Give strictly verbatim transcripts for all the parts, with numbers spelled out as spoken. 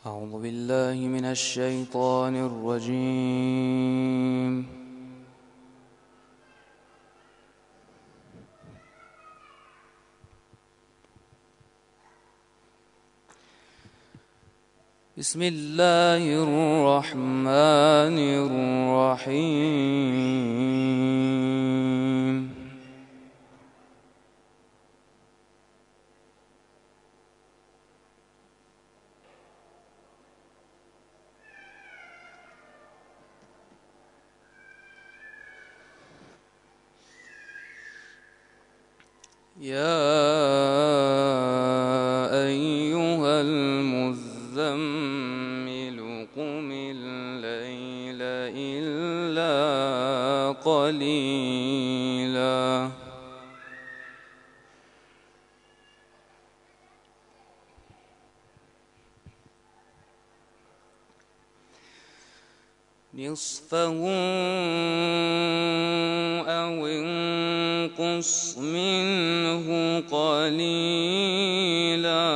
أعوذ بالله من الشيطان الرجيم. بسم الله الرحمن الرحيم. يا أيها المزمل قم الليل إلا قليلا نصفه أو انقص منه قليلا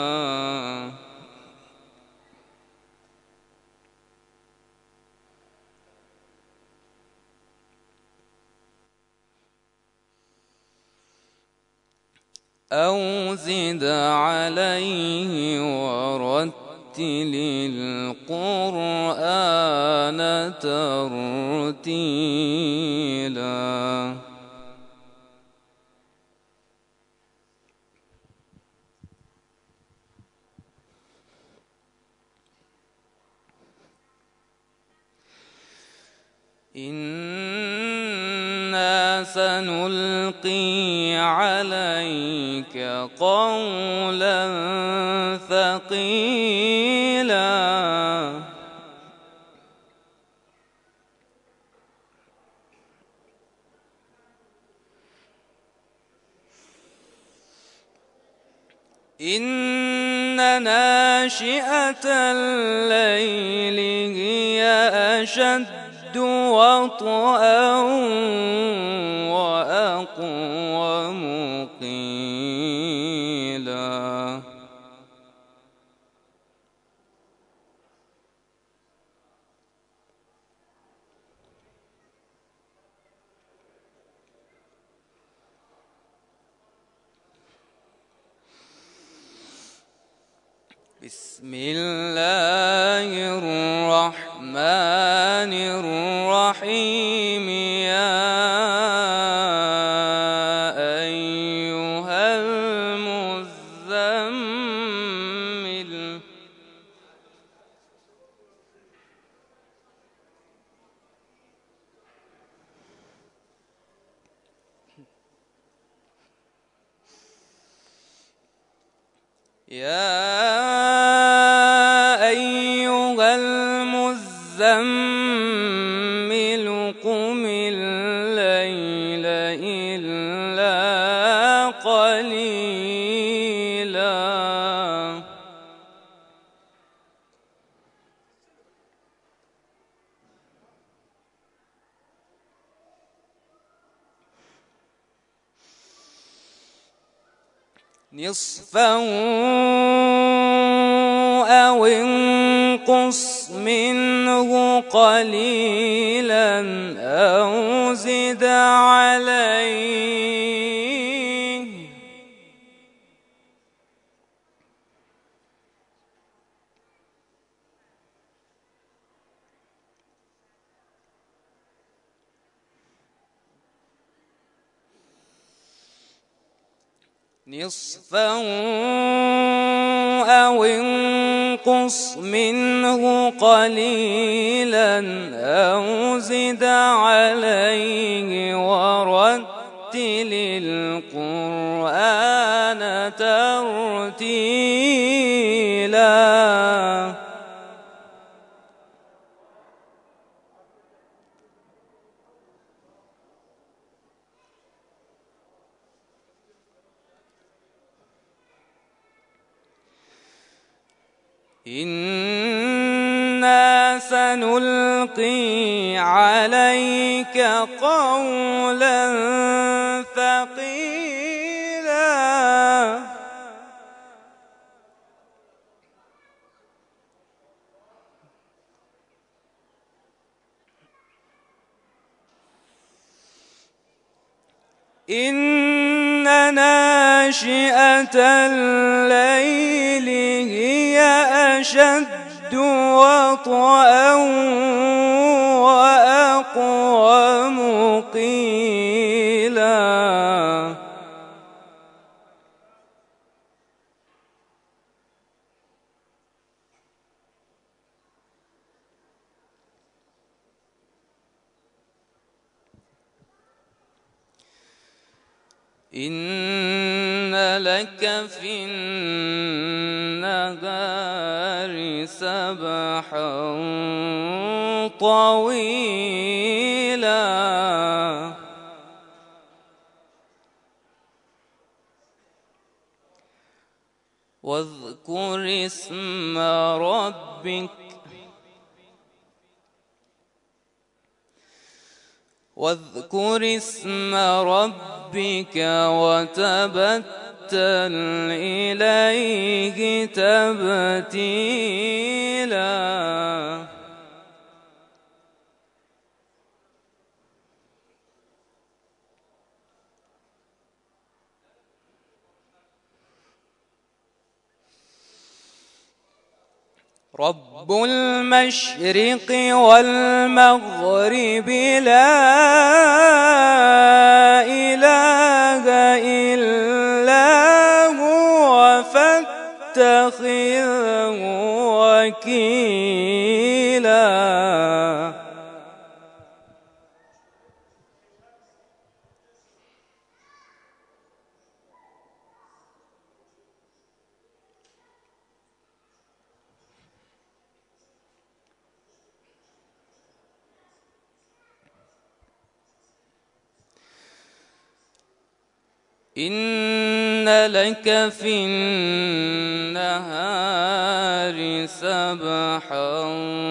أو زد عليه ورتل القرآن ترتيلا إنا سنلقي عليك قولا ثقيلا إن ناشئة الليل هي أشد وطئا وأقوم قيلا بسم الله الرحمن الرحيم. يا أيها المزمل يا أيها المزمل قم الليل إلا قليلا نصفه أو انقص منه قليلا أو زد عليه نصفه أو انقص منه قليلا أو زد عليه ورتل القرآن ترتيلا إنا سنلقي عليك قولا ثقيلا إن ناشئة الليل هي أشد وطئا وأقوم قيلا. إن لك في النهار سبحا طويلا واذكر اسم ربك واذكر اسم ربك وتبتل إليه تبتيلا. رب المشرق والمغرب لا إله إلا هو فاتخذه وكيلا. إن لك في النهار سبحا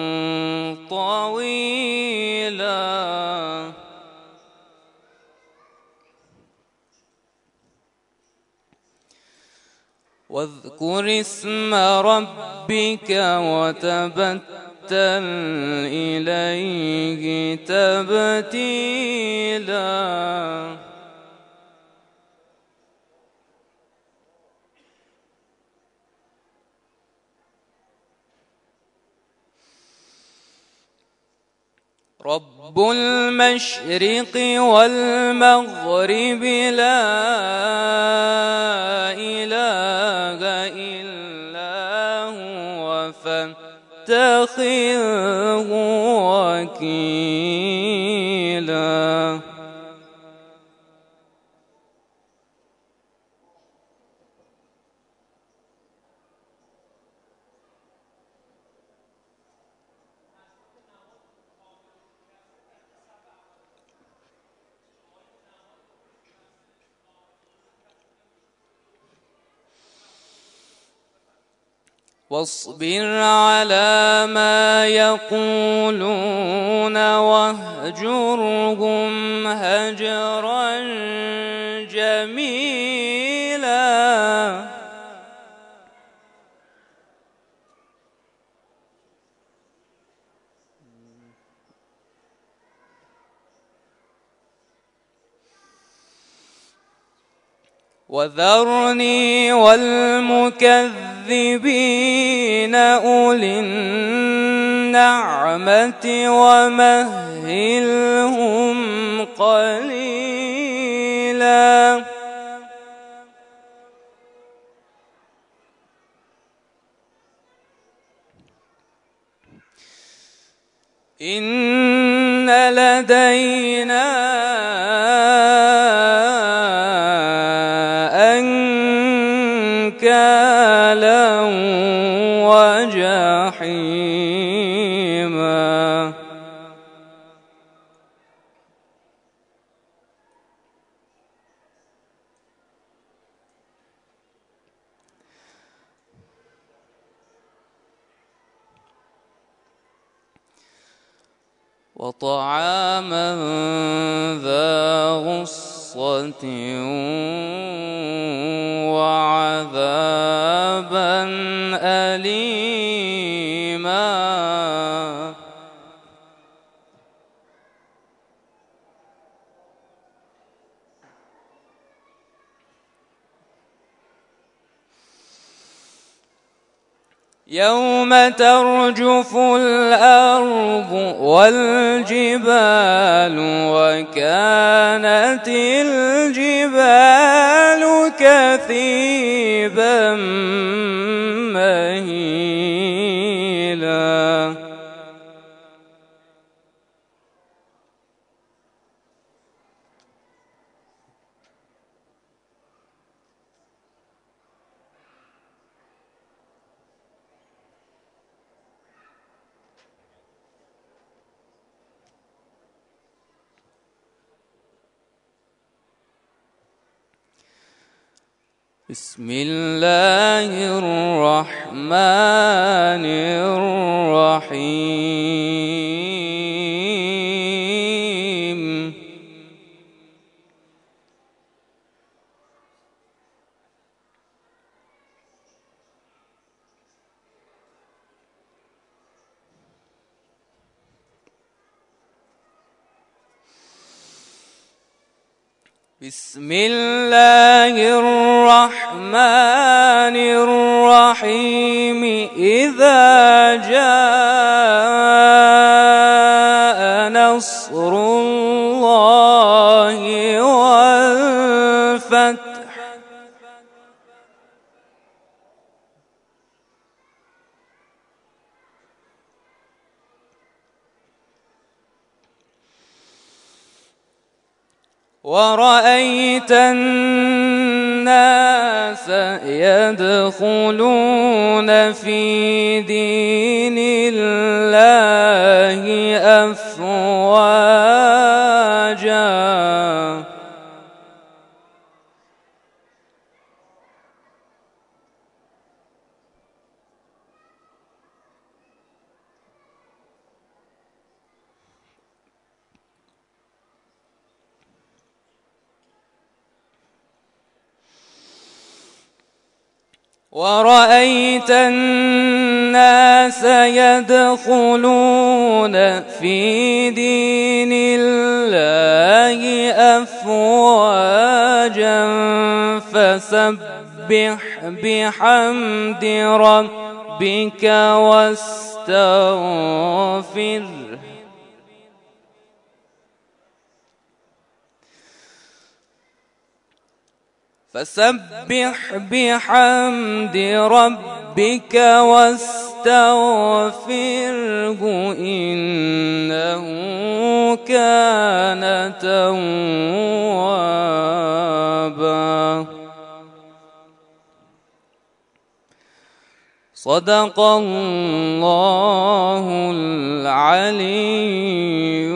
طويلا واذكر اسم ربك وتبتل إليه تبتيلا. رب المشرق والمغرب لا إله إلا هو فاتخذه وكيلا. واصبر على ما يقولون واهجرهم هجرا جميلا. وذرني والمكذبين أولي النعمة ومهلهم قليلا. إن لدينا أنكالا وجحيما. وطعاما ذا غصة وعذابا أليما. يوم ترجف الأرض والجبال وكانت الجبال كثيبا مهيلا بسم الله الرحمن الرحيم بسم الله الرحمن الرحيم إذا جاء نصر الله والفتح ورأيت الناس يدخلون في دين الله أفواجا ورأيت الناس يدخلون في دين الله أفواجا فسبح بحمد ربك واستغفره فسبح بحمد ربك واستغفره إنه كان توابا صدق الله العلي